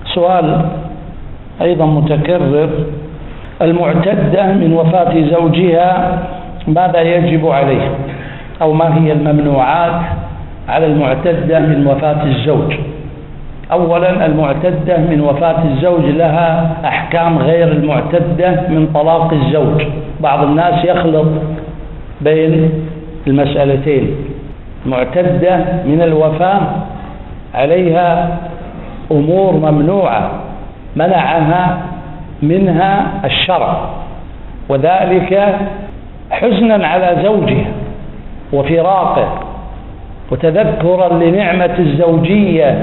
سؤال أيضا متكرر: المعتدة من وفاة زوجها ماذا يجب عليه، أو ما هي الممنوعات على المعتدة من وفاة الزوج؟ أولا، المعتدة من وفاة الزوج لها أحكام غير المعتدة من طلاق الزوج. بعض الناس يخلط بين المسألتين. المعتدة من الوفاة عليها أمور ممنوعة منعها منها الشرع، وذلك حزنا على زوجها وفراقه وتذكرا لنعمة الزوجية.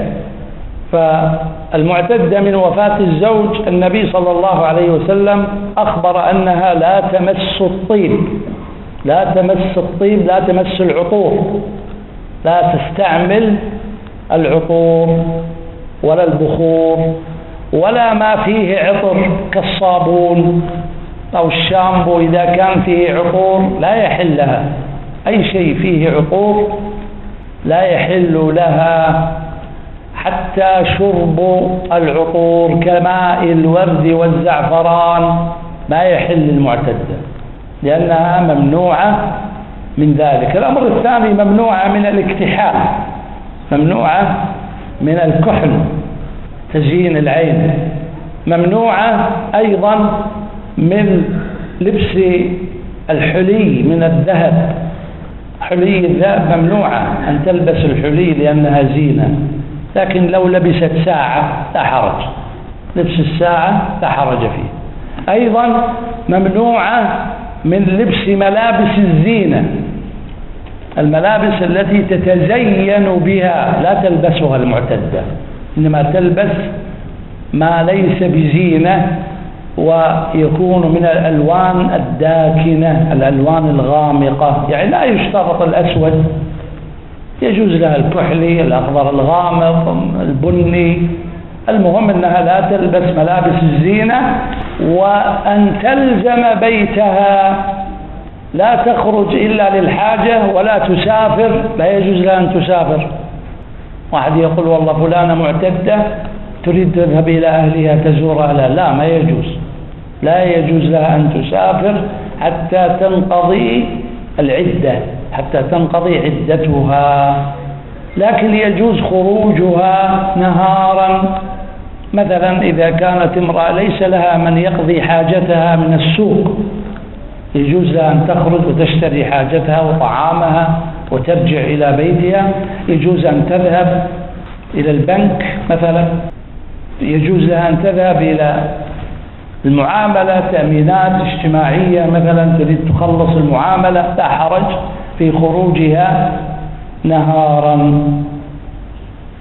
فالمعتدة من وفاة الزوج النبي صلى الله عليه وسلم أخبر أنها لا تمس الطيب، لا تمس الطيب، لا تمس العطور، لا تستعمل العطور ولا البخور ولا ما فيه عطر كالصابون أو الشامبو. إذا كان فيه عطور لا يحل لها، أي شيء فيه عطور لا يحل لها، حتى شرب العطور كماء الورد والزعفران ما يحل للمعتدة، لأنها ممنوعة من ذلك. الأمر الثاني: ممنوعة من الاكتحال، ممنوعة من الكحل تزيين العين، ممنوعة أيضا من لبس الحلي من الذهب، حلي الذهب ممنوعة أن تلبس الحلي لأنها زينة، لكن لو لبست ساعة لا حرج، لبس الساعة لا حرج فيه. أيضا ممنوعة من لبس ملابس الزينة، الملابس التي تتزين بها لا تلبسها المعتدة، إنما تلبس ما ليس بزينة ويكون من الألوان الداكنة، الألوان الغامقة، يعني لا يشترط الأسود، يجوز لها الكحلي، الأخضر الغامق، البني، المهم أنها لا تلبس ملابس الزينة، وأن تلزم بيتها، لا تخرج إلا للحاجة ولا تسافر، لا يجوز لها أن تسافر. واحد يقول والله فلانة معتدة تريد تذهب إلى أهلها تزور أهلها، لا، ما يجوز، لا يجوز لها أن تسافر حتى تنقضي العدة، حتى تنقضي عدتها، لكن يجوز خروجها نهارا. مثلا إذا كانت امرأة ليس لها من يقضي حاجتها من السوق، يجوز لها أن تخرج وتشتري حاجتها وطعامها وترجع إلى بيتها، يجوز أن تذهب إلى البنك مثلا، يجوز لها أن تذهب إلى المعاملة، تأمينات اجتماعية مثلا تريد تخلص المعاملة، لا حرج في خروجها نهارا.